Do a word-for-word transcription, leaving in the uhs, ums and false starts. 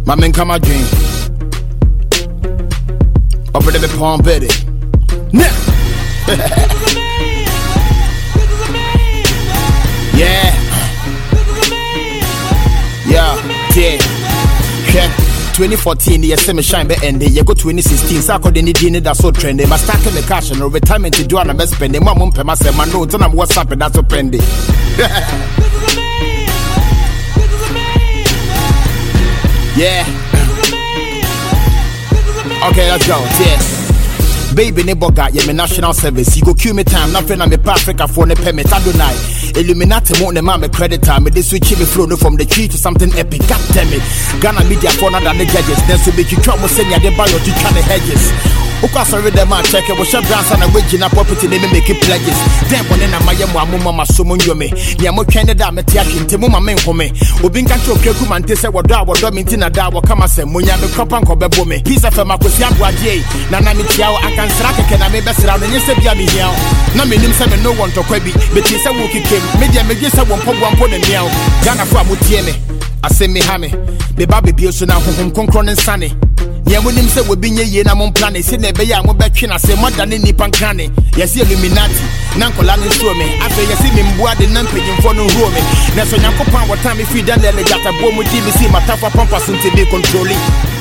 My men come my dream. Over there, the palm better. Now. Yeah. Yeah. Yeah. Yeah. twenty fourteen, yes, me shine be ending. You go twenty sixteen, so I could any dinner that's so trendy. My stack in the cash and retirement to do and I'm spending. My mum pay myself, my notes, and I'm what's up, and that's so trendy. Yeah. Okay, let's go. Yeah. Baby, neighbor got yeah, me national service. You go queue me time, nothing I'm a Africa for the permit. I do not. Illuminati won't the man credit time. This switch me flow from the tree to something epic. God damn it. Ghana media for another the judges. Then so big you try to send ya the bio to try the hedges. Uka sorry the man check it. We shall brands and a wage in a property they make it pledges. Then when in a maya mama summon you me. Niamo Canada metiakin Timuma men for me. Ubin control Kuman Tessa what da what domintina da what come as a munya the copan cobe bome. Piece of a Makusian Guaje. Nana Mitiao, I can strike a can I make best around and you say me here. No meaning seven no one to quebi, but he said Wookie came. Media Media won't put one point in meow. Ghana for Mutieme. I say me hammy. The baby bills now home concron and sunny. Yeah, when him say we be ye na mon planet, say never ya mo back I say more than any pancrane. Yes, Illuminati, Nankolan show me. After you see me board the non paying for no room. That's when you what time if you done the legata bomb with D B C, my tough pampas to be controlling.